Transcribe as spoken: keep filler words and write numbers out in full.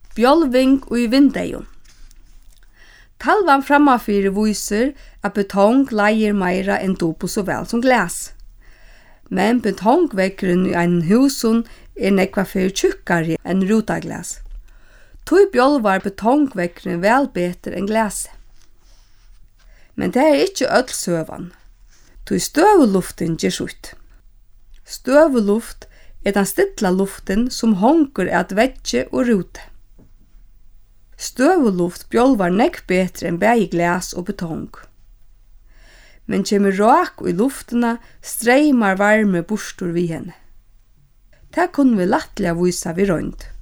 Bjolving og i vindeion. Talvan frammafyrir vísir at betong leier meira enn dopo så vel som glas. Men betongvekkeren i ein husun er nekva fyrir tjukkare enn rutaglas. Tui bjolvar betongvekkeren vel betur enn glas. Men det er ikkje öll søvan. Tui støvuluften ger sutt. Støvuluft er den stilla luften som hongur at vegge og rute. Støvuluft bjolvar nekk betre enn bægi glas og betong. Men kjemur rak i luftena streymar varme bostur vi henne. Det kunne vi lattelig vise vi rønt.